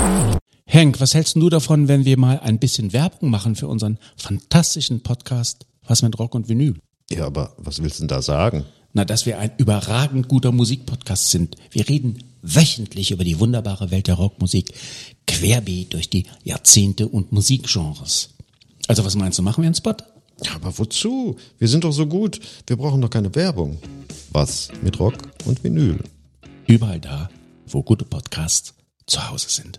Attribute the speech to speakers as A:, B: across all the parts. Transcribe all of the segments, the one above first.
A: Henk, was hältst du davon, wenn wir mal ein bisschen Werbung machen für unseren fantastischen Podcast Was mit Rock und Vinyl?
B: Ja, aber was willst du denn da sagen?
A: Na, dass wir ein überragend guter Musikpodcast sind. Wir reden wöchentlich über die wunderbare Welt der Rockmusik, querbeet durch die Jahrzehnte und Musikgenres. Also was meinst du, machen wir einen Spot?
B: Ja, aber wozu? Wir sind doch so gut. Wir brauchen doch keine Werbung. Was mit Rock und Vinyl?
A: Überall da, wo gute Podcasts zu Hause sind.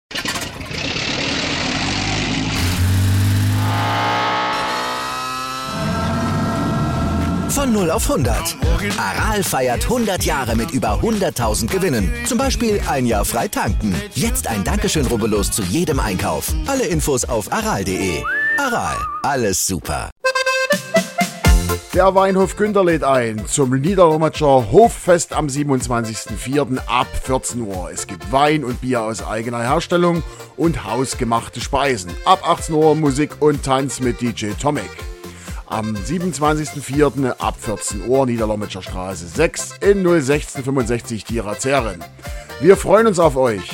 C: Von 0 auf 100. Aral feiert 100 Jahre mit über 100.000 Gewinnen. Zum Beispiel ein Jahr frei tanken. Jetzt ein Dankeschön, rubbellos zu jedem Einkauf. Alle Infos auf aral.de. Aral, alles super.
D: Der Weinhof Günter lädt ein zum Niederlommatscher Hoffest am 27.04. ab 14 Uhr. Es gibt Wein und Bier aus eigener Herstellung und hausgemachte Speisen. Ab 18 Uhr Musik und Tanz mit DJ Tomek. Am 27.04. ab 14 Uhr Niederlommatscher Straße 6 in 01665 Tierazeren. Wir freuen uns auf euch.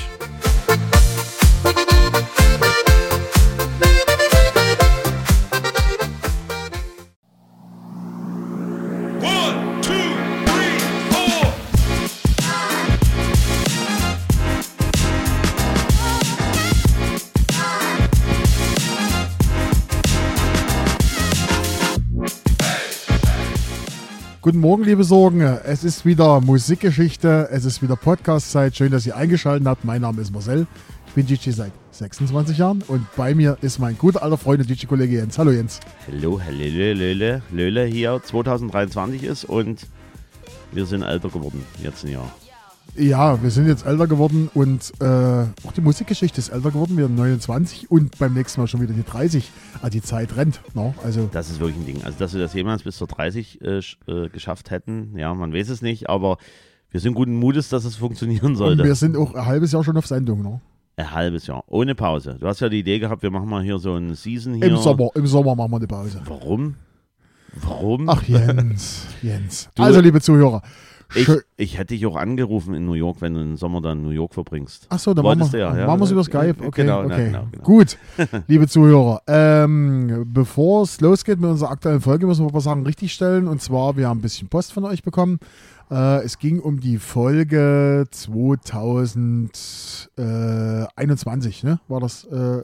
E: Guten Morgen, liebe Sorgen. Es ist wieder Musikgeschichte, es ist wieder Podcast-Zeit. Schön, dass ihr eingeschaltet habt. Mein Name ist Marcel. Ich bin DJ seit 26 Jahren und bei mir ist mein guter alter Freund und DJ-Kollege Jens. Hallo Jens.
F: Hallo, Löle hier 2023 ist und wir sind älter geworden, jetzt ein Jahr.
E: Ja, wir sind jetzt älter geworden und auch die Musikgeschichte ist älter geworden. Wir sind 29 und beim nächsten Mal schon wieder die 30. Also die Zeit rennt. No? Also
F: das ist wirklich ein Ding. Also, dass wir das jemals bis zur 30 geschafft hätten, ja, man weiß es nicht, aber wir sind guten Mutes, dass es funktionieren sollte.
E: Und wir sind auch ein halbes Jahr schon auf Sendung. No?
F: Ein halbes Jahr, ohne Pause. Du hast ja die Idee gehabt, wir machen mal hier so ein Season hier.
E: Im Sommer machen wir eine Pause.
F: Warum?
E: Ach Jens. Also liebe Zuhörer.
F: Ich hätte dich auch angerufen in New York, wenn du den Sommer dann in New York verbringst.
E: Ach so, dann machen wir es über Skype. Okay,
F: genau.
E: Gut, liebe Zuhörer. Bevor es losgeht mit unserer aktuellen Folge, müssen wir ein paar Sachen richtigstellen. Und zwar, wir haben ein bisschen Post von euch bekommen. Es ging um die Folge 2021, ne? War das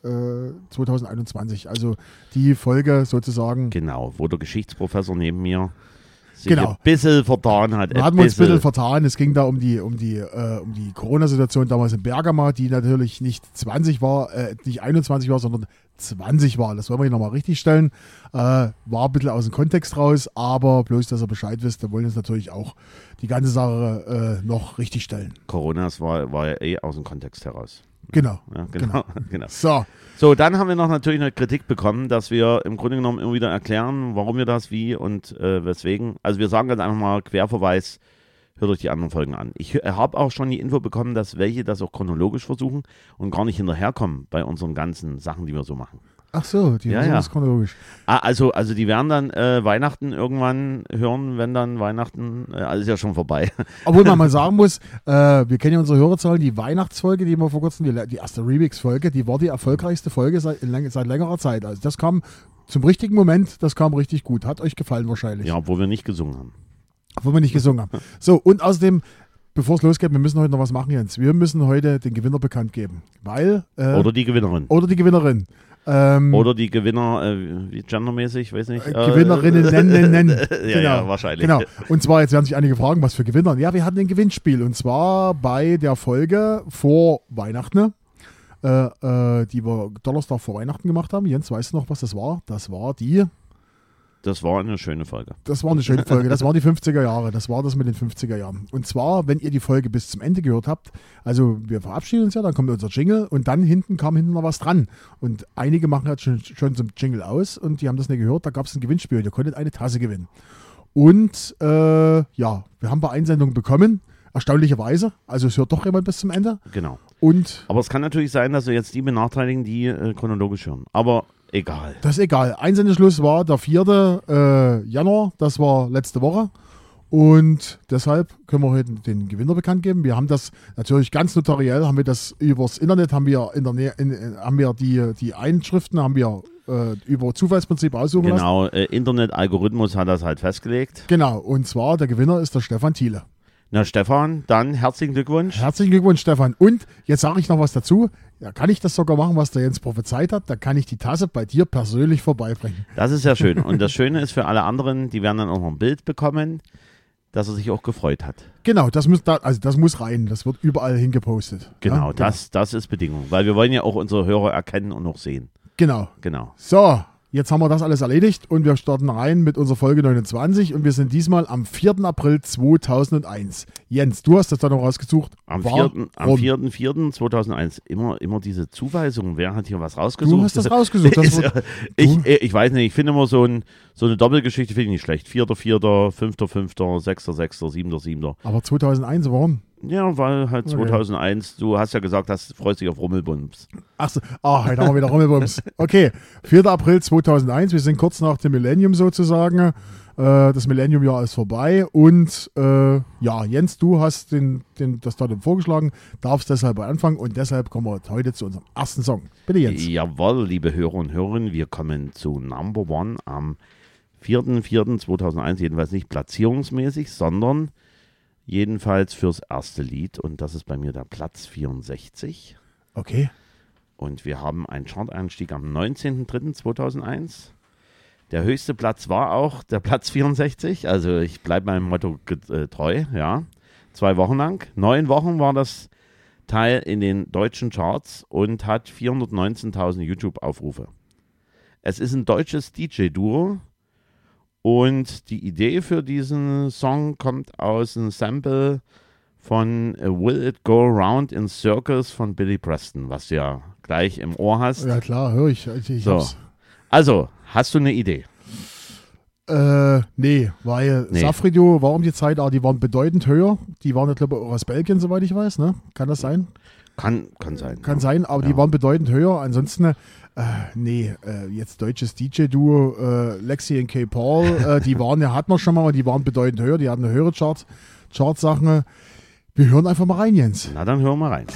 E: 2021? Also die Folge sozusagen.
F: Genau, wo der Geschichtsprofessor neben mir
E: ein
F: bisschen vertan hat.
E: Wir hatten uns ein bisschen vertan. Es ging da um die Corona-Situation damals in Bergamo, die natürlich nicht 20 war, nicht 21 war, sondern 20 war. Das wollen wir hier nochmal richtig stellen. War ein bisschen aus dem Kontext raus, aber bloß, dass ihr Bescheid wisst, wir wollen uns natürlich auch die ganze Sache noch richtig stellen.
F: Corona war ja aus dem Kontext heraus.
E: Genau.
F: Ja, genau.
E: So,
F: dann haben wir natürlich eine Kritik bekommen, dass wir im Grunde genommen immer wieder erklären, warum wir das, wie und weswegen. Also wir sagen ganz einfach mal Querverweis, hört euch die anderen Folgen an. Ich habe auch schon die Info bekommen, dass welche das auch chronologisch versuchen und gar nicht hinterherkommen bei unseren ganzen Sachen, die wir so machen.
E: Ach so, die sind das chronologisch.
F: Also die werden dann Weihnachten irgendwann hören, wenn dann Weihnachten, alles ja schon vorbei.
E: Obwohl man mal sagen muss, wir kennen ja unsere Hörerzahlen, die Weihnachtsfolge, die wir vor kurzem, die erste Remix-Folge, die war die erfolgreichste Folge seit längerer Zeit. Also das kam zum richtigen Moment, das kam richtig gut. Hat euch gefallen wahrscheinlich.
F: Ja, obwohl wir nicht gesungen haben.
E: So, und außerdem, bevor es losgeht, wir müssen heute noch was machen, Jens. Wir müssen heute den Gewinner bekannt geben, weil...
F: Oder die Gewinnerin.
E: Oder die Gewinnerin.
F: Oder die Gewinner, wie gendermäßig, weiß nicht.
E: Gewinnerinnen nennen.
F: Ja, wahrscheinlich.
E: Genau. Und zwar, jetzt werden sich einige fragen, was für Gewinner. Ja, wir hatten ein Gewinnspiel und zwar bei der Folge vor Weihnachten, die wir Donnerstag vor Weihnachten gemacht haben. Jens, weißt du noch, was das war? Das war eine schöne Folge. Das waren die 50er Jahre. Das war das mit den 50er Jahren. Und zwar, wenn ihr die Folge bis zum Ende gehört habt, also wir verabschieden uns ja, dann kommt unser Jingle und dann kam hinten noch was dran. Und einige machen halt schon zum Jingle aus und die haben das nicht gehört. Da gab es ein Gewinnspiel. Ihr konntet eine Tasse gewinnen. Und wir haben ein paar Einsendungen bekommen. Erstaunlicherweise. Also es hört doch jemand bis zum Ende.
F: Genau.
E: Aber
F: es kann natürlich sein, dass wir jetzt die benachteiligen, die chronologisch hören. Aber egal.
E: Das ist egal. Einsendeschluss war der 4. Januar. Das war letzte Woche. Und deshalb können wir heute den Gewinner bekannt geben. Wir haben das natürlich ganz notariell, haben wir das übers Internet, haben wir in der Nähe, haben wir die Einschriften, haben wir über Zufallsprinzip aussuchen lassen.
F: Genau, Internet-Algorithmus hat das halt festgelegt.
E: Genau, und zwar der Gewinner ist der Stefan Thiele.
F: Na Stefan, dann herzlichen Glückwunsch.
E: Herzlichen Glückwunsch, Stefan. Und jetzt sage ich noch was dazu. Da kann ich das sogar machen, was der Jens prophezeit hat. Da kann ich die Tasse bei dir persönlich vorbeibringen.
F: Das ist ja schön. Und das Schöne ist für alle anderen, die werden dann auch noch ein Bild bekommen, dass er sich auch gefreut hat.
E: Genau, das muss rein. Das wird überall hingepostet.
F: Genau,
E: ja,
F: das ist Bedingung. Weil wir wollen ja auch unsere Hörer erkennen und noch sehen.
E: Genau. So, jetzt haben wir das alles erledigt und wir starten rein mit unserer Folge 29 und wir sind diesmal am 4. April 2001. Jens, du hast das da noch rausgesucht.
F: Am 4.4.2001. Immer diese Zuweisungen. Wer hat hier was rausgesucht?
E: Du hast das rausgesucht.
F: Ich weiß nicht, ich finde immer so eine Doppelgeschichte finde ich nicht schlecht. 4.4., 5.5., 6.6., 7.7.
E: Aber 2001, warum?
F: Ja, weil halt 2001, du hast ja gesagt, du freust dich auf Rummelbums.
E: Achso, heute haben wir wieder Rummelbums. Okay, 4. April 2001, wir sind kurz nach dem Millennium sozusagen. Das Millennium-Jahr ist vorbei und Jens, du hast das Datum vorgeschlagen, darfst deshalb anfangen und deshalb kommen wir heute zu unserem ersten Song. Bitte Jens.
F: Jawohl, liebe Hörer und Hörerinnen, wir kommen zu Number One am 4.4.2001, jedenfalls nicht platzierungsmäßig, sondern jedenfalls fürs erste Lied und das ist bei mir der Platz 64.
E: Okay.
F: Und wir haben einen Chart-Einstieg am 19.3.2001. Der höchste Platz war auch der Platz 64, also ich bleibe meinem Motto treu, ja. 2 Wochen lang, 9 Wochen war das Teil in den deutschen Charts und hat 419.000 YouTube-Aufrufe. Es ist ein deutsches DJ-Duo und die Idee für diesen Song kommt aus einem Sample von Will It Go Round in Circles von Billy Preston, was du ja gleich im Ohr hast.
E: Ja klar, höre ich.
F: So.
E: Hab's.
F: Also, hast du eine Idee?
E: Nee, weil Safridio war um die Zeit, die waren bedeutend höher. Die waren, glaube ich, auch aus Belgien, soweit ich weiß, ne? Kann das sein?
F: Kann sein.
E: Kann sein, aber die waren bedeutend höher. Ansonsten, jetzt deutsches DJ-Duo, Lexi und K. Paul, hatten wir schon mal, die waren bedeutend höher, die hatten eine höhere Chart-Sachen. Wir hören einfach mal rein, Jens.
F: Na, dann hören wir rein.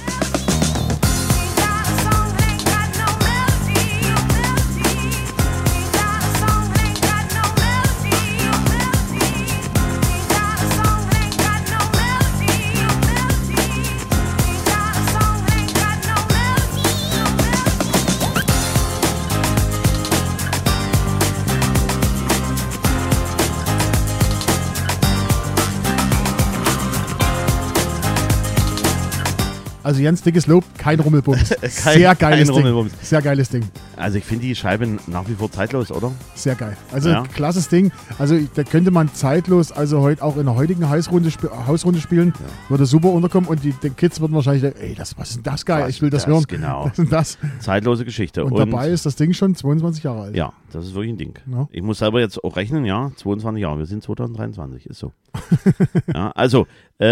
E: Also Jens, dickes Lob, kein Rummelbums. Sehr geiles Ding. Sehr geiles Ding.
F: Also ich finde die Scheibe nach wie vor zeitlos, oder?
E: Sehr geil. Also klasses Ding. Also da könnte man zeitlos, also heute auch in der heutigen Hausrunde spielen, würde super unterkommen und die Kids würden wahrscheinlich denken, ey, was ist denn das geil? Ich will das hören.
F: Genau.
E: Was ist denn das?
F: Zeitlose Geschichte.
E: Und dabei ist das Ding schon 22 Jahre alt.
F: Ja, das ist wirklich ein Ding.
E: Ja.
F: Ich muss selber jetzt auch rechnen, 22 Jahre. Wir sind 2023, ist so. Ja, also,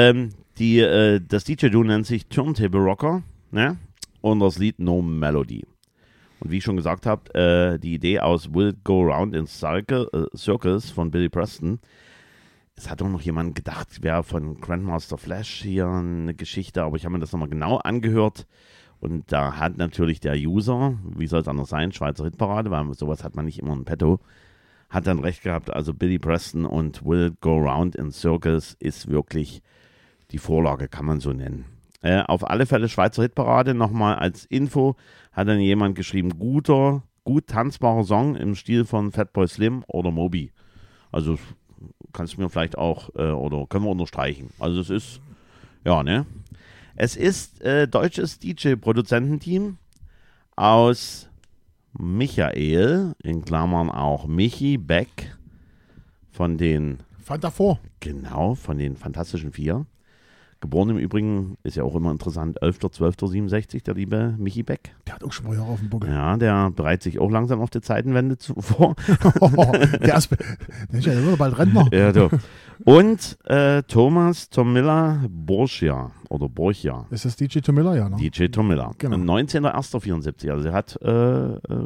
F: das DJ-Duo nennt sich Turntable Rocker, ne? Und das Lied No Melody. Und wie ich schon gesagt habe, die Idee aus Will It Go Round in Circles von Billy Preston. Es hat auch noch jemand gedacht, wer von Grandmaster Flash hier eine Geschichte, aber ich habe mir das nochmal genau angehört. Und da hat natürlich der User, wie soll es anders sein, Schweizer Hitparade, weil sowas hat man nicht immer in petto, hat dann recht gehabt. Also Billy Preston und Will It Go Round in Circles ist wirklich die Vorlage, kann man so nennen. Auf alle Fälle Schweizer Hitparade, nochmal als Info, hat dann jemand geschrieben, gut tanzbarer Song im Stil von Fatboy Slim oder Moby. Also kannst du mir vielleicht auch, oder können wir unterstreichen. Also es ist, es ist deutsches DJ-Produzententeam aus Michael, in Klammern auch Michi Beck, von den Fantastischen Vier. Geboren im Übrigen, ist ja auch immer interessant, 11.12.67, der liebe Michi Beck.
E: Der hat auch schon mal Jahre auf dem Buckel.
F: Ja, der bereitet sich auch langsam auf die Zeitenwende vor.
E: Der ist ja bald Rentner.
F: Ja, du. Und Thomas Tomilla Borchia.
E: Ist das DJ Tomilla, ja? Ne?
F: DJ Tomilla.
E: Genau.
F: 19.01.74, also er hat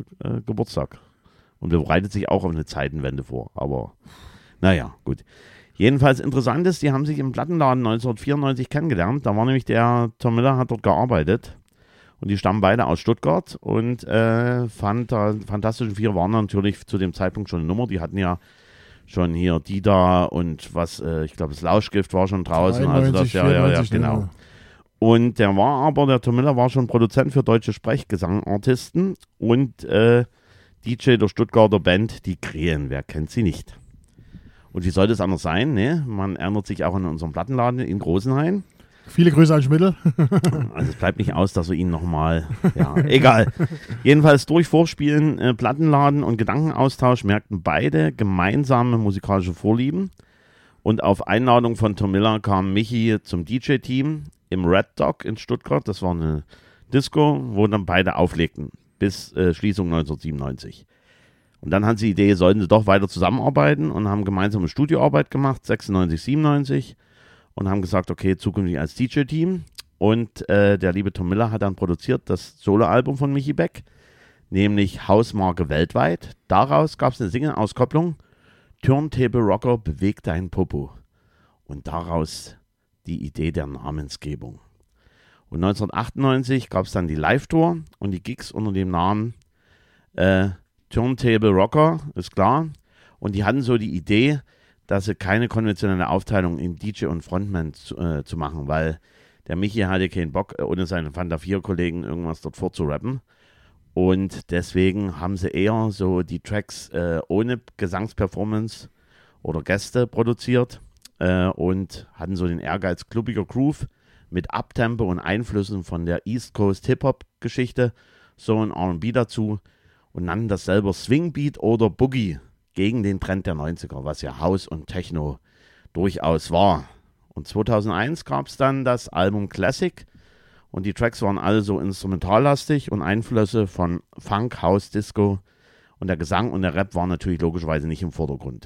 F: Geburtstag. Und bereitet sich auch auf eine Zeitenwende vor. Aber naja, gut. Jedenfalls interessant ist, die haben sich im Plattenladen 1994 kennengelernt. Da war nämlich der Tom Miller, hat dort gearbeitet. Und die stammen beide aus Stuttgart. Und Fantastischen Vier waren natürlich zu dem Zeitpunkt schon eine Nummer. Die hatten ja schon hier Dida und was, ich glaube, das Lauschgift war schon draußen.
E: 93,
F: also das,
E: 94,
F: genau.
E: ne?
F: Und der Tom Miller war schon Produzent für deutsche Sprechgesangartisten und DJ der Stuttgarter Band Die Krähen. Wer kennt sie nicht? Und wie soll das anders sein? Ne? Man erinnert sich auch an unseren Plattenladen in Großenhain.
E: Viele Grüße an Schmittel.
F: Also es bleibt nicht aus, dass wir ihn nochmal, ja, egal. Jedenfalls durch Vorspielen, Plattenladen und Gedankenaustausch merkten beide gemeinsame musikalische Vorlieben. Und auf Einladung von Tom Miller kam Michi zum DJ-Team im Red Dog in Stuttgart. Das war eine Disco, wo dann beide auflegten, bis Schließung 1997. Und dann hatten sie die Idee, sollten sie doch weiter zusammenarbeiten und haben gemeinsame Studioarbeit gemacht, 96, 97. Und haben gesagt, okay, zukünftig als DJ-Team. Und der liebe Tom Miller hat dann produziert das Soloalbum von Michi Beck, nämlich Hausmarke weltweit. Daraus gab es eine Single-Auskopplung, Turntable Rocker, beweg dein Popo. Und daraus die Idee der Namensgebung. Und 1998 gab es dann die Live-Tour und die Gigs unter dem Namen Turntable Rocker, ist klar. Und die hatten so die Idee, dass sie keine konventionelle Aufteilung in DJ und Frontman zu machen, weil der Michi hatte keinen Bock, ohne seine Fanta 4-Kollegen irgendwas dort vorzurappen. Und deswegen haben sie eher so die Tracks ohne Gesangsperformance oder Gäste produziert und hatten so den Ehrgeiz, klubbiger Groove mit Uptempo und Einflüssen von der East Coast Hip-Hop-Geschichte, so ein R&B dazu und nannten das selber Swingbeat oder Boogie gegen den Trend der 90er, was ja House und Techno durchaus war. Und 2001 gab es dann das Album Classic und die Tracks waren alle so instrumentallastig und Einflüsse von Funk, House, Disco und der Gesang und der Rap waren natürlich logischerweise nicht im Vordergrund.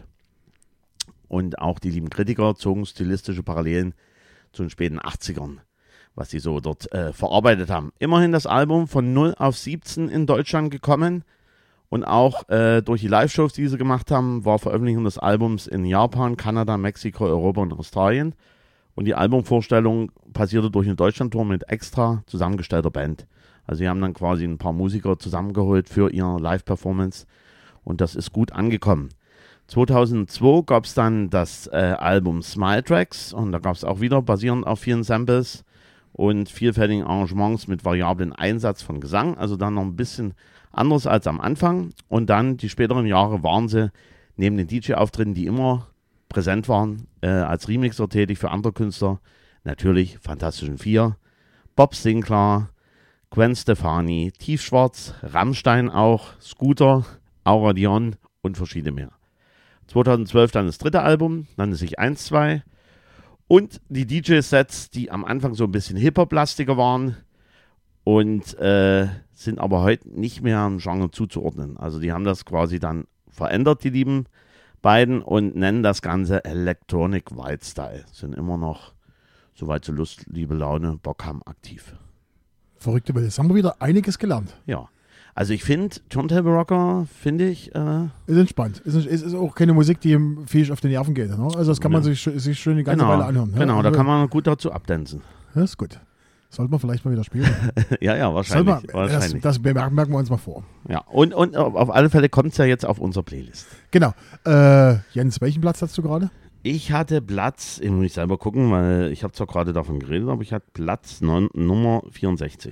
F: Und auch die lieben Kritiker zogen stilistische Parallelen zu den späten 80ern, was sie so dort verarbeitet haben. Immerhin das Album von 0 auf 17 in Deutschland gekommen. Und auch durch die Live-Shows, die sie gemacht haben, war Veröffentlichung des Albums in Japan, Kanada, Mexiko, Europa und Australien. Und die Albumvorstellung passierte durch eine Deutschlandtour mit extra zusammengestellter Band. Also sie haben dann quasi ein paar Musiker zusammengeholt für ihre Live-Performance. Und das ist gut angekommen. 2002 gab es dann das Album Smile Tracks. Und da gab es auch wieder, basierend auf vielen Samples und vielfältigen Arrangements mit variablen Einsatz von Gesang. Also dann noch ein bisschen anders als am Anfang. Und dann die späteren Jahre waren sie neben den DJ-Auftritten, die immer präsent waren, als Remixer tätig für andere Künstler. Natürlich Fantastischen Vier, Bob Sinclair, Gwen Stefani, Tiefschwarz, Rammstein auch, Scooter, Aura Dion und verschiedene mehr. 2012 dann das dritte Album, nannte sich 1-2. Und die DJ-Sets, die am Anfang so ein bisschen Hip-Hop-lastiger waren und sind aber heute nicht mehr im Genre zuzuordnen. Also die haben das quasi dann verändert, die lieben beiden, und nennen das Ganze Electronic White Style. Sind immer noch, soweit sie Lust, Liebe, Laune, Bock haben, aktiv.
E: Verrückte Welt. Jetzt haben wir wieder einiges gelernt.
F: Ja. Also ich finde, Turntable Rocker, finde ich...
E: ist entspannt. Ist auch keine Musik, die ihm viel auf die Nerven geht. Ne? Also das kann man sich schön die ganze Weile anhören.
F: Genau,
E: ja?
F: Da kann man gut dazu abdancen.
E: Ja, ist gut. Sollte man vielleicht mal wieder spielen.
F: Ja, wahrscheinlich.
E: Das merken wir uns mal vor.
F: Ja, und auf alle Fälle kommt es ja jetzt auf unsere Playlist.
E: Genau. Jens, welchen Platz hast du gerade?
F: Ich hatte Platz, ich muss nicht selber gucken, weil ich habe zwar gerade davon geredet, aber ich hatte Platz Nummer 64.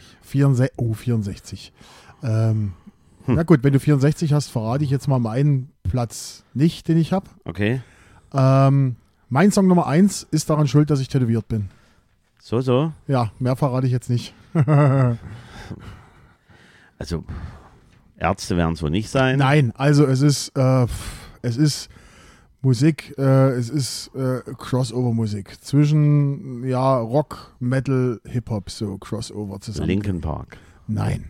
E: 64. Na gut, wenn du 64 hast, verrate ich jetzt mal meinen Platz nicht, den ich habe.
F: Okay.
E: Mein Song Nummer 1 ist daran schuld, dass ich tätowiert bin.
F: So?
E: Ja, mehr verrate ich jetzt nicht.
F: Also, Ärzte werden es wohl nicht sein.
E: Nein, also es ist Musik, es ist Crossover-Musik. Zwischen, Rock, Metal, Hip-Hop, so Crossover zusammen.
F: Linkin Park.
E: Nein.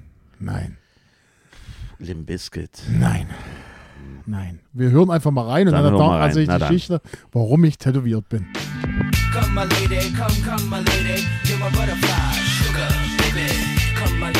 F: Limp Bizkit.
E: Nein. Wir hören einfach mal rein und dann erzähle ich die Geschichte, warum ich tätowiert bin.
G: Come my lady, come my lady, you're my butterfly, sugar, baby. Come my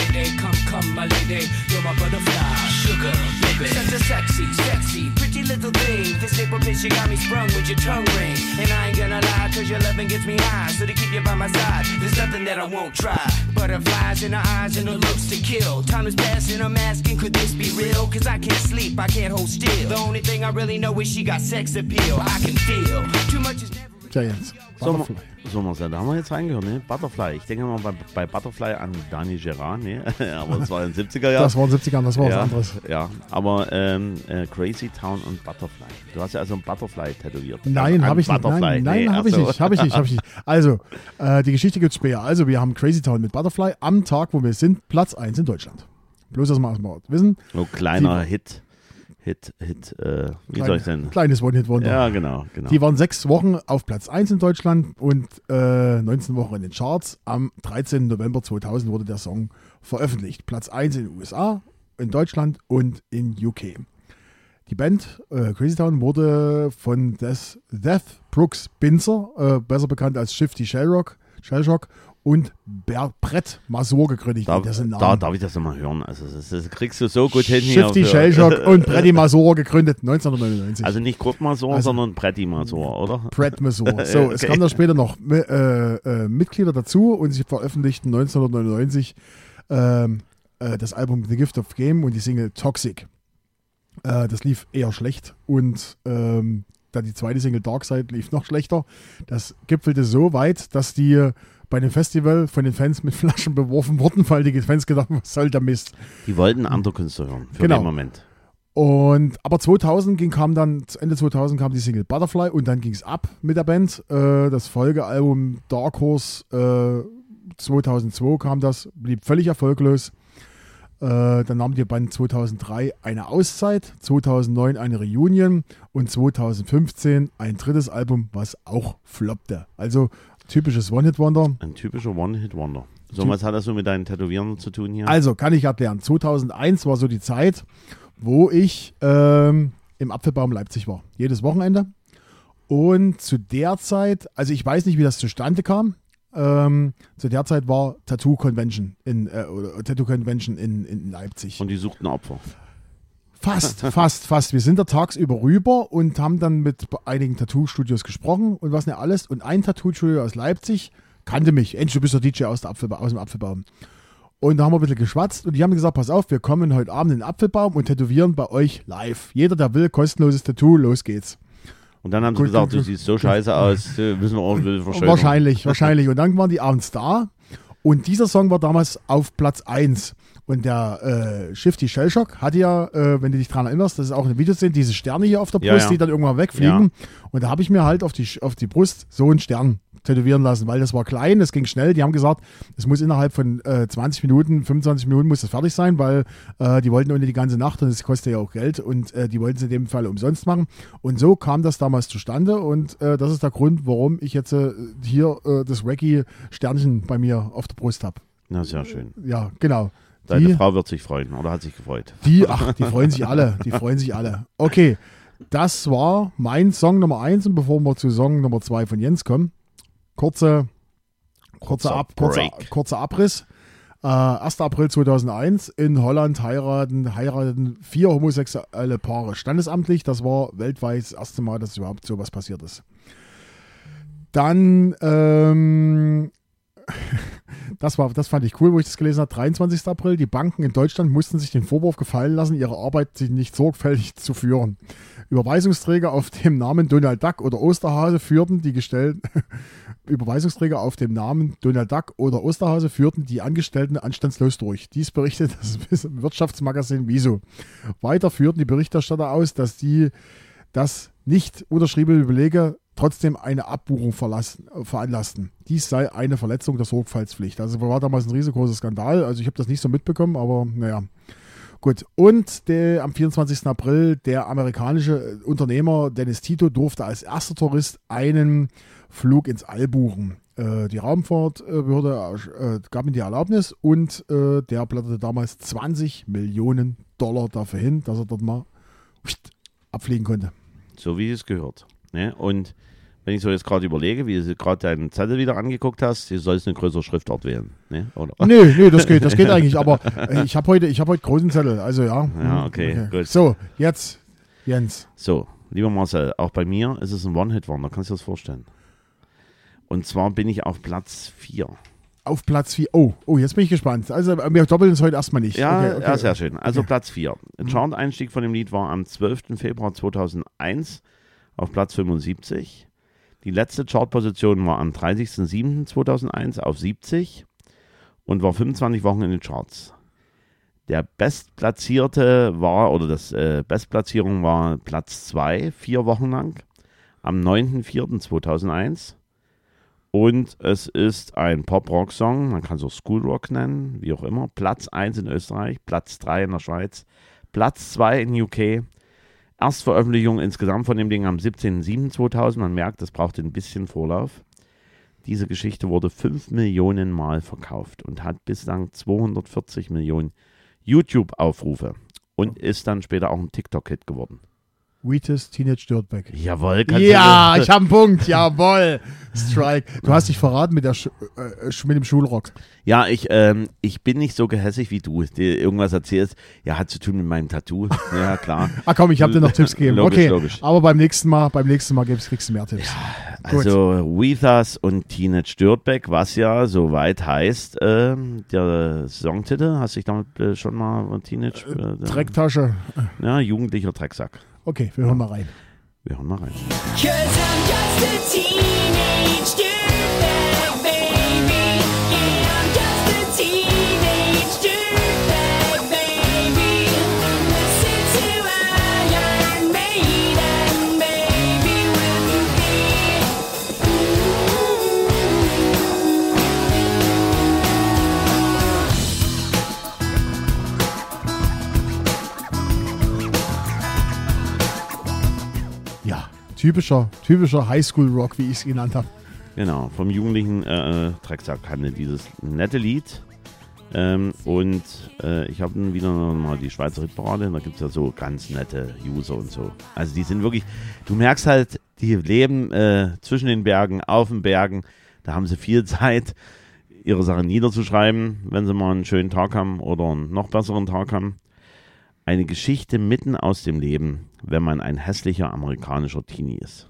G: lady, you're my butterfly, sugar, baby. Such a sexy, pretty little thing. This lipstick will bitch, you got me sprung with your tongue ring. And I ain't gonna lie, cause your loving gets me high. So to keep you by my side, there's nothing that I won't try. Butterflies in her eyes and her looks to kill. Time is passing, I'm asking, could this be real? Cause I can't sleep, I can't hold still. The only thing I really know is she got sex appeal. I can feel too much is never.
E: Tja, Jens.
F: So,
E: Butterfly.
F: so Marcel, da haben wir jetzt reingehört, ne? Butterfly. Ich denke mal bei Butterfly an Daniel Gerard, ne? Aber das war in den 70er Jahren.
E: Das war in den 70ern, das war was
F: ja,
E: anderes.
F: Ja, aber Crazy Town und Butterfly. Du hast ja also ein Butterfly tätowiert.
E: Nein, habe ich nicht. Nein,
F: Nee,
E: habe ich nicht. Habe ich nicht. Also, die Geschichte gibt es später. Also, wir haben Crazy Town mit Butterfly am Tag, wo wir sind, Platz 1 in Deutschland. Bloß, dass wir erstmal wissen.
F: So kleiner Hit, wie soll ich denn?
E: Kleines One-Hit-Wonder.
F: Ja, genau.
E: Die waren 6 Wochen auf Platz 1 in Deutschland und 19 Wochen in den Charts. Am 13. November 2000 wurde der Song veröffentlicht. Platz 1 in den USA, in Deutschland und in UK. Die Band Crazy Town wurde von Death Brooks Binzer, besser bekannt als Shifty Shellshock und Brett Masur gegründet.
F: Da darf ich das nochmal hören. Also das kriegst du so gut hin.
E: Shifty Shellshock und Brett Masur gegründet 1999.
F: Also nicht Kurt Masur, sondern Brett Masur, oder?
E: Brett Masur. So, okay. Es kamen dann später noch Mitglieder dazu und sie veröffentlichten 1999 das Album The Gift of Game und die Single Toxic. Das lief eher schlecht und dann die zweite Single Dark Side lief noch schlechter. Das gipfelte so weit, dass die bei dem Festival von den Fans mit Flaschen beworfen wurden, weil die Fans gedacht haben, was soll der Mist.
F: Die wollten andere Künstler hören für den Moment.
E: Aber 2000 kam Ende 2000 kam die Single Butterfly und dann ging es ab mit der Band. Das Folgealbum Dark Horse 2002 kam das, blieb völlig erfolglos. Dann nahm die Band 2003 eine Auszeit, 2009 eine Reunion und 2015 ein drittes Album, was auch floppte. Also typisches One-Hit-Wonder.
F: Ein typischer One-Hit-Wonder. So, was hat das so mit deinen Tätowieren zu tun hier?
E: Also, kann ich erklären. 2001 war so die Zeit, wo ich im Apfelbaum Leipzig war. Jedes Wochenende. Und zu der Zeit, also ich weiß nicht, wie das zustande kam. Zu der Zeit war Tattoo Convention in Leipzig.
F: Und die suchten Opfer.
E: Fast. Wir sind da tagsüber rüber und haben dann mit einigen Tattoo-Studios gesprochen und was nicht alles. Und ein Tattoo-Studio aus Leipzig kannte mich. Endlich, du bist der DJ aus dem Apfelbaum. Und da haben wir ein bisschen geschwatzt und die haben gesagt, pass auf, wir kommen heute Abend in den Apfelbaum und tätowieren bei euch live. Jeder, der will, kostenloses Tattoo, los geht's.
F: Und dann haben sie gesagt, du siehst so scheiße aus, müssen wir auch verschönern.
E: Wahrscheinlich. Und dann waren die abends da und dieser Song war damals auf Platz 1. Und der Shifty Shellshock hatte ja, wenn du dich dran erinnerst, das ist auch eine Videoszene, diese Sterne hier auf der Brust, die dann irgendwann wegfliegen. Ja. Und da habe ich mir halt auf die Brust so einen Stern tätowieren lassen, weil das war klein, das ging schnell. Die haben gesagt, es muss innerhalb von 20 Minuten, 25 Minuten muss das fertig sein, weil die wollten ohne die ganze Nacht und es kostet ja auch Geld und die wollten es in dem Fall umsonst machen. Und so kam das damals zustande und das ist der Grund, warum ich jetzt hier das Wacky-Sternchen bei mir auf der Brust habe.
F: Na, sehr schön.
E: Ja, genau.
F: Deine Frau wird sich freuen oder hat sich gefreut?
E: Die freuen sich alle. Okay, das war mein Song Nummer 1 und bevor wir zu Song Nummer 2 von Jens kommen, kurzer Abriss. 1. April 2001 in Holland heiraten 4 homosexuelle Paare standesamtlich. Das war weltweit das erste Mal, dass überhaupt sowas passiert ist. Dann das fand ich cool, wo ich das gelesen habe. 23. April. Die Banken in Deutschland mussten sich den Vorwurf gefallen lassen, ihre Arbeit sich nicht sorgfältig zu führen. Überweisungsträger auf dem Namen Donald Duck oder Osterhase führten die Angestellten anstandslos durch. Dies berichtet das Wirtschaftsmagazin Wieso. Weiter führten die Berichterstatter aus, dass nicht unterschriebene Belege trotzdem eine Abbuchung veranlassten. Dies sei eine Verletzung der Sorgfaltspflicht. Also war damals ein riesengroßer Skandal. Also ich habe das nicht so mitbekommen, aber naja. Gut. Und am 24. April der amerikanische Unternehmer Dennis Tito durfte als erster Tourist einen Flug ins All buchen. Die Raumfahrtbehörde gab ihm die Erlaubnis und der blätterte damals $20 Millionen dafür hin, dass er dort mal abfliegen konnte.
F: So wie es gehört. Ne? Und wenn ich so jetzt gerade überlege, wie du gerade deinen Zettel wieder angeguckt hast, du sollst eine größere Schriftart wählen. Ne? Oder?
E: Nee, das geht eigentlich, aber ich habe heute großen Zettel, also ja.
F: Ja, okay, gut.
E: So, jetzt Jens.
F: So, lieber Marcel, auch bei mir ist es ein One-Hit-Wonder, kannst du dir das vorstellen? Und zwar bin ich auf Platz 4.
E: Auf Platz 4. Oh, jetzt bin ich gespannt. Also wir doppeln es heute erstmal nicht.
F: Ja,
E: Okay.
F: ja, sehr schön. Also Platz 4. Chart-Einstieg von dem Lied war am 12. Februar 2001 auf Platz 75. Die letzte Chartposition war am 30.07.2001 auf 70 und war 25 Wochen in den Charts. Der Bestplatzierte war, oder das Bestplatzierung war Platz 2, 4 Wochen lang, am 9.04.2001. Und es ist ein Pop-Rock-Song, man kann es auch School-Rock nennen, wie auch immer. Platz 1 in Österreich, Platz 3 in der Schweiz, Platz 2 in UK. Erstveröffentlichung insgesamt von dem Ding am 17.07.2000. Man merkt, das braucht ein bisschen Vorlauf. Diese Geschichte wurde 5 Millionen Mal verkauft und hat bislang 240 Millionen YouTube-Aufrufe und ist dann später auch ein TikTok-Hit geworden.
E: Wheatus Teenage Dirtbag.
F: Jawohl.
E: Ja, ich habe einen Punkt. Jawohl. Strike. Du hast dich verraten mit dem Schulrock.
F: Ja, ich bin nicht so gehässig wie du, dir irgendwas erzählst. Ja, hat zu tun mit meinem Tattoo. Ja, klar.
E: Komm, ich habe dir noch Tipps gegeben.
F: Logisch,
E: okay,
F: logisch.
E: Aber beim nächsten Mal kriegst du mehr Tipps.
F: Ja, also Wheatus und Teenage Dirtbag, was ja soweit heißt, der Songtitel, hast du dich damit schon mal Teenage...
E: Drecktasche.
F: Ja, jugendlicher Drecksack.
E: Okay, wir hören mal rein.
F: Wir hören mal rein.
G: 'Cause I'm just a teenage dirtbag, baby. Yeah, I'm just a teenage dirtbag, baby. Listen to Iron Maiden, baby, with
E: Ja, typischer Highschool-Rock, wie ich es genannt habe.
F: Genau, vom jugendlichen Drecksack handelt dieses nette Lied. Und ich habe wieder mal die Schweizer Hitparade. Da gibt es ja so ganz nette User und so. Also die sind wirklich, du merkst halt, die leben zwischen den Bergen, auf den Bergen. Da haben sie viel Zeit, ihre Sachen niederzuschreiben, wenn sie mal einen schönen Tag haben oder einen noch besseren Tag haben. Eine Geschichte mitten aus dem Leben, wenn man ein hässlicher amerikanischer Teenie ist.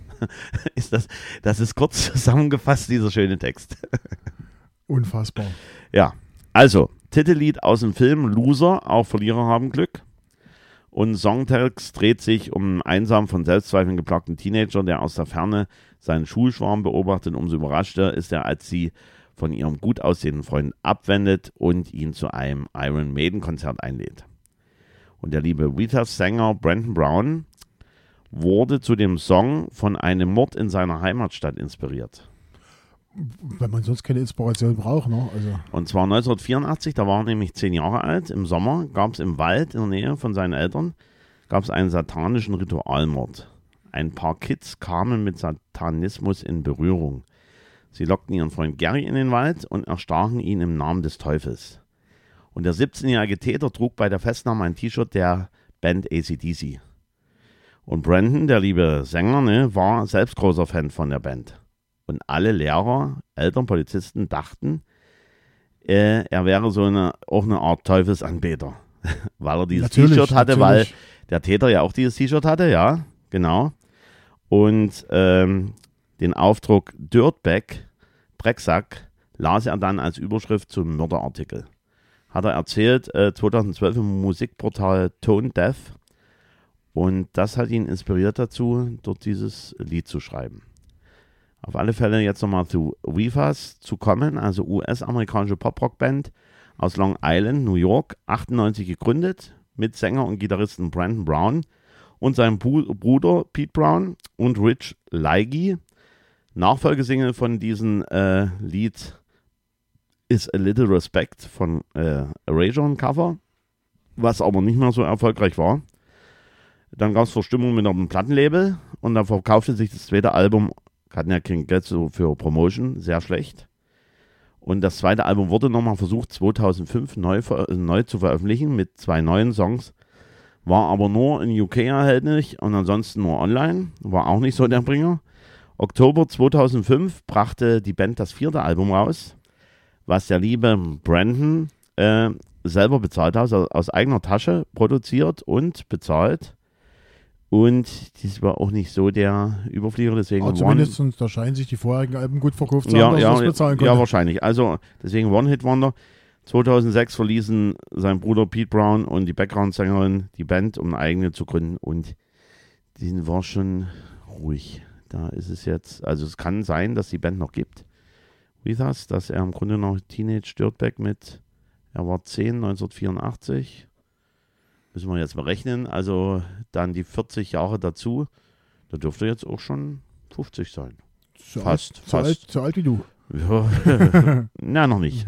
F: Das ist kurz zusammengefasst, dieser schöne Text.
E: Unfassbar.
F: Ja, also, Titellied aus dem Film Loser, auch Verlierer haben Glück. Und Songtext dreht sich um einen einsam von Selbstzweifeln geplagten Teenager, der aus der Ferne seinen Schulschwarm beobachtet. Umso überraschter ist er, als sie von ihrem gut aussehenden Freund abwendet und ihn zu einem Iron Maiden Konzert einlädt. Und der liebe Wheatus-Sänger Brandon Brown wurde zu dem Song von einem Mord in seiner Heimatstadt inspiriert.
E: Wenn man sonst keine Inspiration braucht, ne? Also.
F: Und zwar 1984, da war er nämlich 10 Jahre alt. Im Sommer gab es im Wald in der Nähe von seinen Eltern einen satanischen Ritualmord. Ein paar Kids kamen mit Satanismus in Berührung. Sie lockten ihren Freund Gary in den Wald und erstachen ihn im Namen des Teufels. Und der 17-jährige Täter trug bei der Festnahme ein T-Shirt der Band AC/DC. Und Brandon, der liebe Sänger, war selbst großer Fan von der Band. Und alle Lehrer, Eltern, Polizisten dachten, er wäre auch eine Art Teufelsanbeter. Weil er dieses T-Shirt hatte, weil der Täter ja auch dieses T-Shirt hatte, ja, genau. Und den Aufdruck Dirtbag, Drecksack, las er dann als Überschrift zum Mörderartikel. Hat er erzählt, 2012 im Musikportal Tone Deaf. Und das hat ihn inspiriert dazu, dort dieses Lied zu schreiben. Auf alle Fälle jetzt nochmal zu Wheatus zu kommen, also US-amerikanische Pop-Rock-Band aus Long Island, New York, 98 gegründet, mit Sänger und Gitarristen Brandon Brown und seinem Bruder Pete Brown und Rich Leige. Nachfolgesingle von diesem Lied ist A Little Respect von Erasure, ein Cover, was aber nicht mehr so erfolgreich war. Dann gab es Verstimmung mit einem Plattenlabel und dann verkaufte sich das zweite Album, hatten ja kein Geld so für Promotion, sehr schlecht. Und das zweite Album wurde nochmal versucht, 2005 neu zu veröffentlichen mit 2 neuen Songs. War aber nur in UK erhältlich und ansonsten nur online. War auch nicht so der Bringer. Oktober 2005 brachte die Band das 4. Album raus, was der liebe Brandon selber bezahlt hat, also aus eigener Tasche produziert und bezahlt. Und das war auch nicht so der Überflieger, deswegen
E: Aber zumindest, da scheinen sich die vorherigen Alben gut verkauft zu
F: ja,
E: haben, dass
F: ja,
E: er das bezahlen konnte.
F: ja, wahrscheinlich. Also deswegen One-Hit-Wonder. 2006 verließen sein Bruder Pete Brown und die Background-Sängerin die Band, um eine eigene zu gründen. Und die war schon ruhig. Da ist es jetzt, also es kann sein, dass die Band noch gibt. With Us, dass er im Grunde noch Teenage Dirtbag mit, er war 10, 1984. Müssen wir jetzt mal rechnen. Also dann die 40 Jahre dazu. Da dürfte jetzt auch schon 50 sein. Fast.
E: So alt wie du.
F: Ja. Na, noch nicht.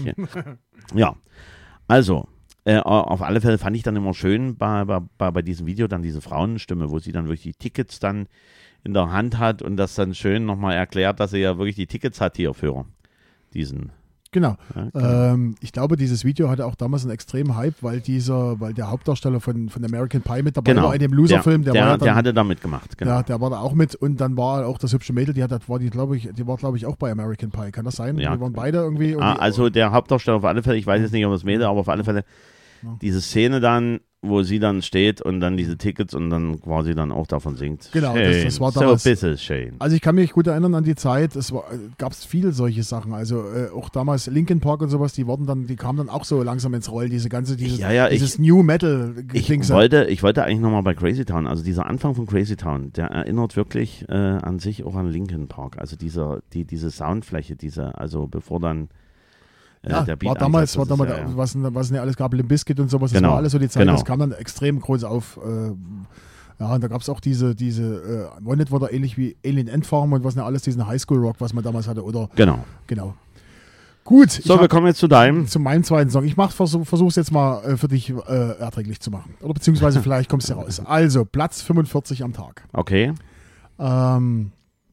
F: Ja, also auf alle Fälle fand ich dann immer schön bei diesem Video dann diese Frauenstimme, wo sie dann wirklich die Tickets dann in der Hand hat und das dann schön nochmal erklärt, dass sie ja wirklich die Tickets hat hier für diesen.
E: Genau.
F: Ja,
E: ich glaube, dieses Video hatte auch damals einen extremen Hype, weil der Hauptdarsteller von American Pie mit dabei war in dem Loser-Film.
F: Der hatte da mitgemacht. Genau.
E: Ja, der war da auch mit und dann war auch das hübsche Mädel, die war, glaube ich, auch bei American Pie. Kann das sein?
F: Ja.
E: Die waren beide irgendwie.
F: Also der Hauptdarsteller auf alle Fälle, ich weiß jetzt nicht, ob das Mädel, aber auf alle Fälle diese Szene dann, wo sie dann steht und dann diese Tickets und dann quasi dann auch davon singt.
E: Genau, das war damals.
F: So ein bisschen schön.
E: Also ich kann mich gut erinnern an die Zeit, es gab es viele solche Sachen, also auch damals Linkin Park und sowas, die kamen dann auch so langsam ins Rollen, dieses New Metal
F: Ich wollte eigentlich nochmal bei Crazy Town, also dieser Anfang von Crazy Town, der erinnert wirklich an sich auch an Linkin Park, also diese Soundfläche, also bevor dann der Beat
E: war damals,
F: ja,
E: was nicht alles gab, Limp Bizkit und sowas, das war alles so die Zeit, das kam dann extrem groß auf. Ja, und da gab es auch diese One-Hit war da ähnlich wie Alien Ant Farm und was nicht alles, diesen Highschool-Rock, was man damals hatte, oder?
F: Genau.
E: Gut.
F: So, wir kommen jetzt zu
E: meinem zweiten Song. Ich versuch's jetzt mal für dich erträglich zu machen. Oder beziehungsweise vielleicht kommst du raus. Also, Platz 45 am Tag.
F: Okay.
E: Und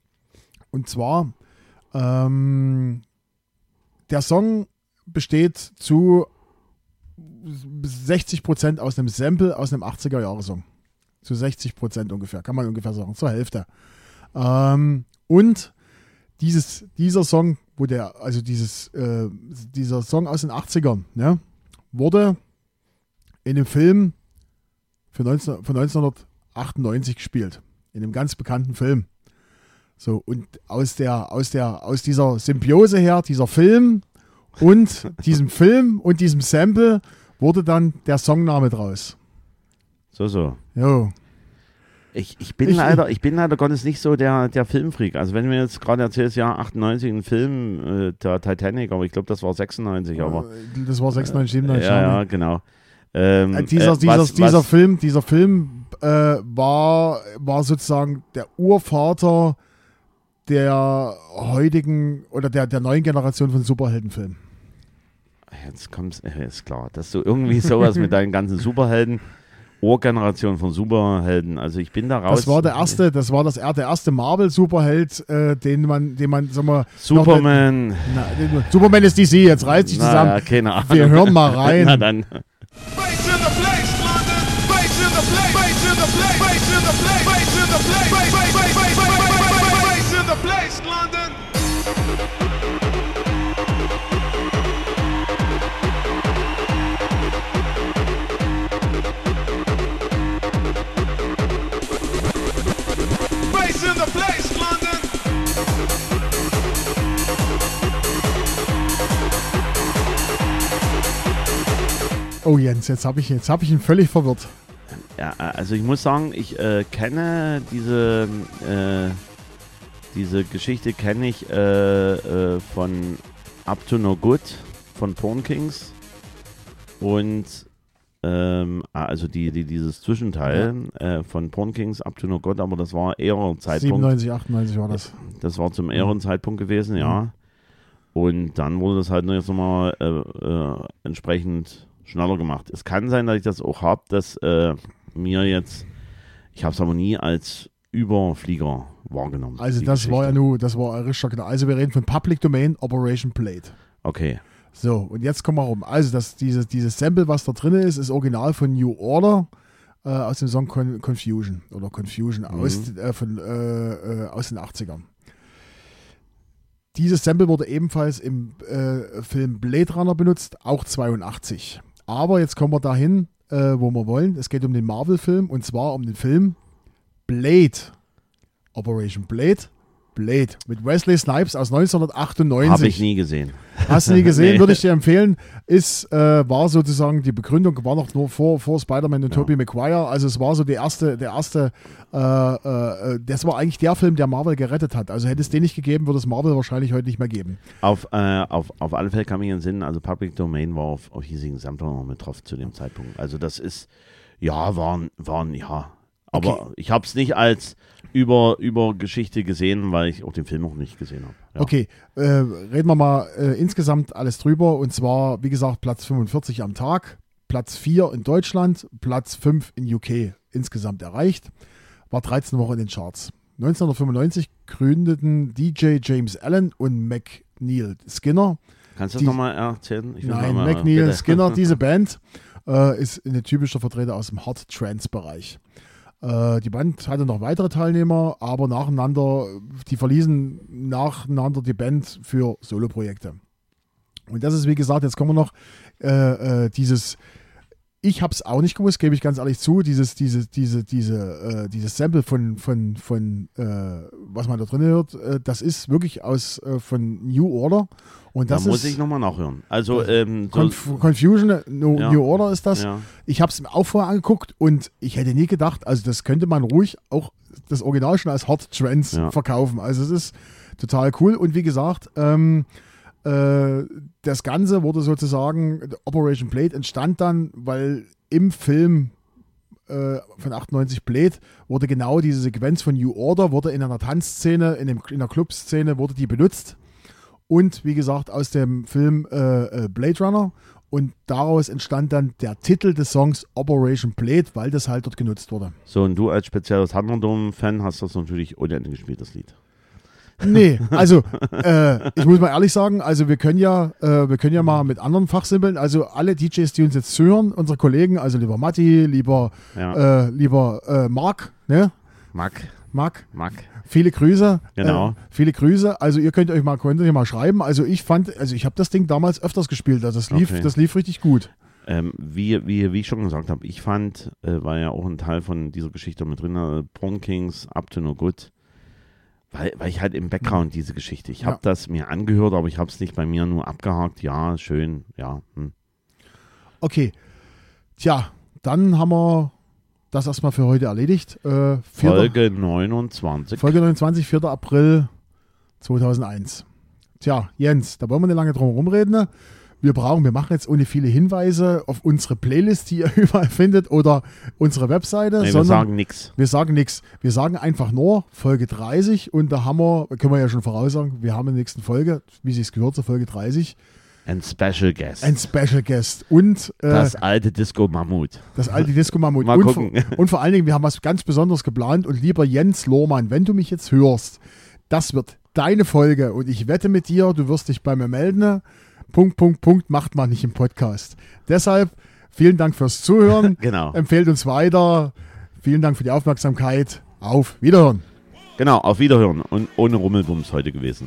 E: zwar, der Song besteht zu 60% aus einem Sample aus einem 80er-Jahre-Song. Zu 60% ungefähr, kann man ungefähr sagen, zur Hälfte. Und dieser Song, dieser Song aus den 80ern, ja, wurde in dem Film von 1998 gespielt. In einem ganz bekannten Film. So, und aus dieser Symbiose her, dieser Film und diesem Film und diesem Sample wurde dann der Songname draus.
F: So.
E: Jo.
F: Ich bin leider Gottes nicht so der Filmfreak. Also wenn du mir jetzt gerade erzählst, ja, 98 ein Film, der Titanic, aber ich glaube, das war 96. Aber,
E: das war 96, 97.
F: Ja, genau.
E: Dieser Film war sozusagen der Urvater der heutigen oder der neuen Generation von Superheldenfilmen.
F: Jetzt ist klar, dass du irgendwie sowas mit deinen ganzen Superhelden, Urgeneration von Superhelden, also ich bin da raus.
E: Der erste Marvel-Superheld, den man, sag mal,
F: Superman.
E: Superman ist DC, jetzt reißt sich zusammen.
F: Ja, keine Ahnung.
E: Wir hören mal rein.
F: Na dann.
E: Oh Jens, jetzt hab ich ihn völlig verwirrt.
F: Ja, also ich muss sagen, ich kenne diese Geschichte kenne ich von Up to No Good von Porn Kings und also dieses Zwischenteil von Porn Kings Up to No Good, aber das war eher ein Zeitpunkt.
E: 97, 98 war das.
F: Das war zum eher Zeitpunkt gewesen, ja. Und dann wurde das halt jetzt nochmal entsprechend schneller gemacht. Es kann sein, dass ich das auch habe, dass ich habe es aber nie als Überflieger wahrgenommen.
E: Also das war richtig genau. Also wir reden von Public Domain Operation Blade.
F: Okay.
E: So, und jetzt kommen wir rum. Also dieses Sample, was da drin ist original von New Order aus dem Song Confusion aus den 80ern. Dieses Sample wurde ebenfalls im Film Blade Runner benutzt, auch 82. Aber jetzt kommen wir dahin, wo wir wollen. Es geht um den Marvel-Film und zwar um den Film Blade. Operation Blade. Mit Wesley Snipes aus 1998.
F: Habe ich nie gesehen.
E: Hast du nie gesehen?
F: Nee.
E: Würde ich dir empfehlen. War sozusagen, die Begründung war noch nur vor Spider-Man und Tobey Maguire. Also es war so der erste, das war eigentlich der Film, der Marvel gerettet hat. Also hätte es den nicht gegeben, würde es Marvel wahrscheinlich heute nicht mehr geben.
F: Auf alle Fälle kann mich entsinnen, also Public Domain war auf hiesigen Sammlern noch mit drauf zu dem Zeitpunkt. Also das ist, waren, ja. Aber
E: Okay.
F: ich habe es nicht als über Geschichte gesehen, weil ich auch den Film noch nicht gesehen habe. Ja.
E: Okay, reden wir mal insgesamt alles drüber. Und zwar, wie gesagt, Platz 45 am Tag, Platz 4 in Deutschland, Platz 5 in UK insgesamt erreicht. War 13 Wochen in den Charts. 1995 gründeten DJ James Allen und McNeil Skinner.
F: Kannst du das nochmal erzählen?
E: Nein, McNeil Skinner, diese Band ist ein typischer Vertreter aus dem Hard Trance Bereich. Die Band hatte noch weitere Teilnehmer, aber die verließen nacheinander die Band für Soloprojekte. Und das ist, wie gesagt, jetzt kommen wir noch ich habe es auch nicht gewusst, gebe ich ganz ehrlich zu, dieses Sample von was man da drin hört, das ist wirklich von New Order. Und das
F: muss ich nochmal nachhören. Also
E: Confusion, New Order ist das.
F: Ja.
E: Ich habe es mir auch vorher angeguckt und ich hätte nie gedacht, also das könnte man ruhig auch das Original schon als Hard Trance verkaufen. Also es ist total cool. Und wie gesagt, das Ganze wurde sozusagen, Operation Blade entstand dann, weil im Film von 98 Blade wurde genau diese Sequenz von New Order, wurde in einer Tanzszene, in einer Clubszene wurde die benutzt. Und wie gesagt, aus dem Film Blade Runner. Und daraus entstand dann der Titel des Songs Operation Blade, weil das halt dort genutzt wurde.
F: So, und du als spezieller Thunderdome-Fan hast das natürlich ohne Ende gespielt, das Lied.
E: Nee, also ich muss mal ehrlich sagen, also wir können ja mal mit anderen Fachsimpeln, also alle DJs, die uns jetzt zuhören, unsere Kollegen, also lieber Matti, lieber Marc, ne? Marc. Viele Grüße.
F: Genau.
E: Viele Grüße. Also ihr könnt euch mal schreiben. Also ich habe das Ding damals öfters gespielt. Also das lief richtig gut.
F: Wie ich schon gesagt habe, ich fand, war ja auch ein Teil von dieser Geschichte mit drin, Porn Kings, Up to No Good, weil ich halt im Background diese Geschichte, ich habe das mir angehört, aber ich habe es nicht bei mir nur abgehakt. Ja, schön, ja.
E: Okay. Tja, dann haben wir das erstmal für heute erledigt.
F: Folge 29.
E: Folge 29, 4. April 2001. Tja, Jens, da wollen wir nicht lange drum rumreden. Ne? Wir machen jetzt ohne viele Hinweise auf unsere Playlist, die ihr überall findet, oder unsere Webseite.
F: Nee, wir sagen nichts.
E: Wir sagen nichts. Wir sagen einfach nur Folge 30 und da können wir ja schon voraussagen, wir haben in der nächsten Folge, wie sich's gehört, zur Folge 30.
F: Ein Special Guest.
E: Und
F: das alte Disco-Mammut.
E: Mal
F: gucken.
E: Und vor allen Dingen, wir haben was ganz Besonderes geplant. Und lieber Jens Lohmann, wenn du mich jetzt hörst, das wird deine Folge. Und ich wette mit dir, du wirst dich bei mir melden. ... macht man nicht im Podcast. Deshalb vielen Dank fürs Zuhören.
F: Genau.
E: Empfehlt uns weiter. Vielen Dank für die Aufmerksamkeit. Auf Wiederhören.
F: Genau, auf Wiederhören. Und ohne Rummelbums heute gewesen.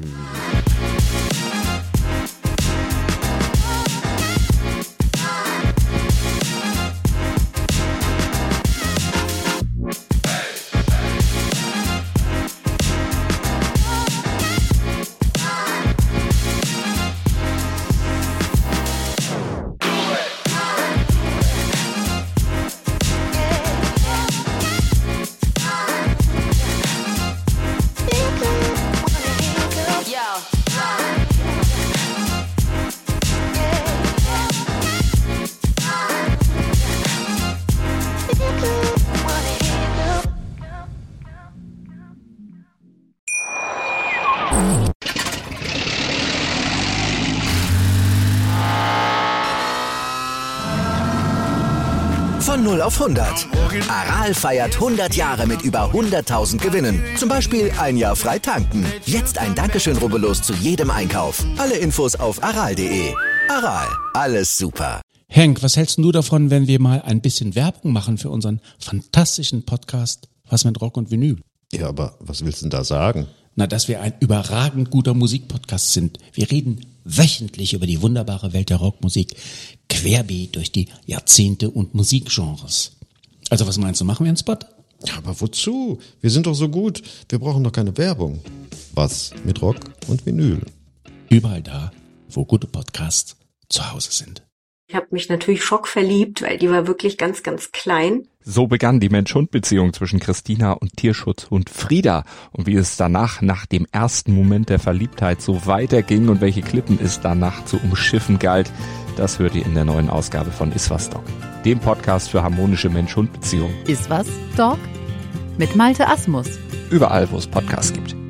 C: Von 0 auf 100. Aral feiert 100 Jahre mit über 100.000 Gewinnen. Zum Beispiel ein Jahr frei tanken. Jetzt ein Dankeschön, rubbellos zu jedem Einkauf. Alle Infos auf aral.de. Aral, alles super.
A: Henk, was hältst du davon, wenn wir mal ein bisschen Werbung machen für unseren fantastischen Podcast Was mit Rock und Vinyl?
B: Ja, aber was willst du denn da sagen?
A: Na, dass wir ein überragend guter Musikpodcast sind. Wir reden wöchentlich über die wunderbare Welt der Rockmusik, querbeet durch die Jahrzehnte und Musikgenres. Also was meinst du, machen wir einen Spot?
B: Ja, aber wozu? Wir sind doch so gut. Wir brauchen doch keine Werbung. Was mit Rock und Vinyl?
A: Überall da, wo gute Podcasts zu Hause sind.
H: Ich habe mich natürlich schockverliebt, weil die war wirklich ganz, ganz klein.
I: So begann die Mensch-Hund-Beziehung zwischen Christina und Tierschutzhund Frieda. Und wie es danach, nach dem ersten Moment der Verliebtheit, so weiterging und welche Klippen es danach zu umschiffen galt, das hört ihr in der neuen Ausgabe von Iswas Dog, dem Podcast für harmonische Mensch-Hund-Beziehungen.
J: Iswas Dog? Mit Malte Asmus.
I: Überall, wo es Podcasts gibt.